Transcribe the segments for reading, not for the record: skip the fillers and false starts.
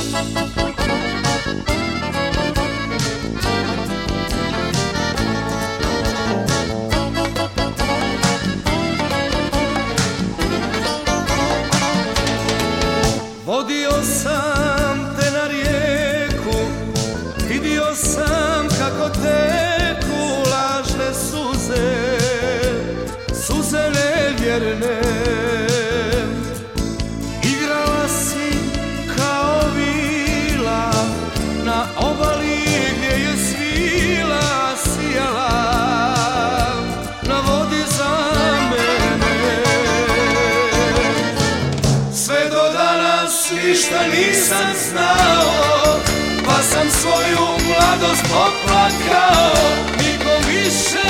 Vodio sam te na rijeku, vidio sam kako teku lažne suze, suze nevjerne. Igrala si kao vila na obali gdje je svila sijala na vodi za mene. Sve do danas ništa nisam znao, pa sam svoju mladost poplakao. Nikom više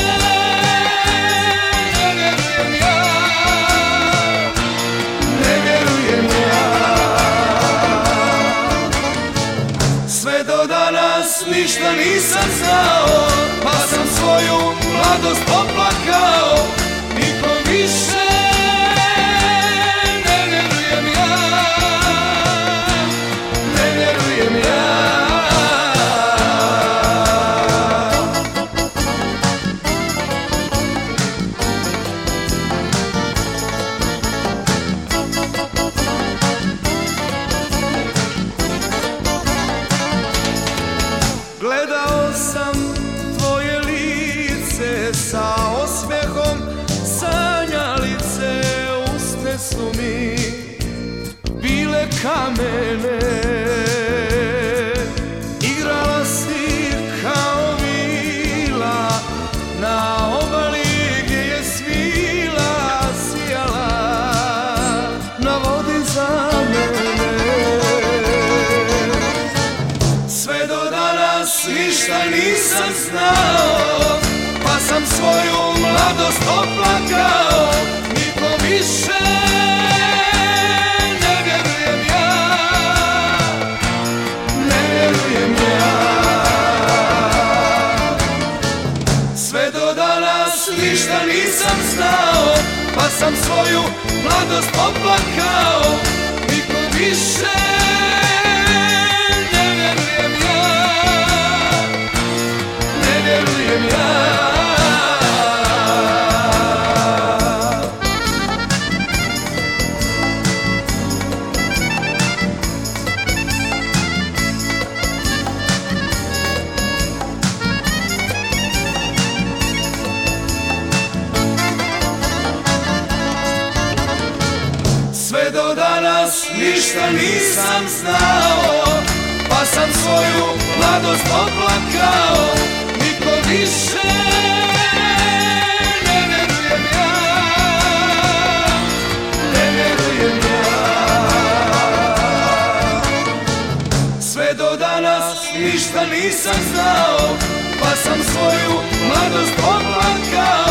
ne vjerujem ja, ne vjerujem ja. Sve do danas ništa nisam znao, pa sam svoju mladost poplakao. Nikom više gledao sam tvoje lice sa osmijehom, sanjalice usne su mi bile kamene. Igrala si kao vila na obali gdje je svila sijala na vodi za mene. Sve do danas ništa nisam znao, pa sam svoju mladost oplakao. Nikom više ne vjerujem ja, ne vjerujem ja. Sve do danas ništa nisam znao, pa sam svoju mladost oplakao. Nikom više ne vjerujem ja, ne vjerujem ja. Sve do danas ništa nisam znao, pa sam svoju mladost oplakao. Nikom više ne vjerujem ja, ne vjerujem ja. Sve do danas ništa nisam znao, pa sam svoju mladost oplakao.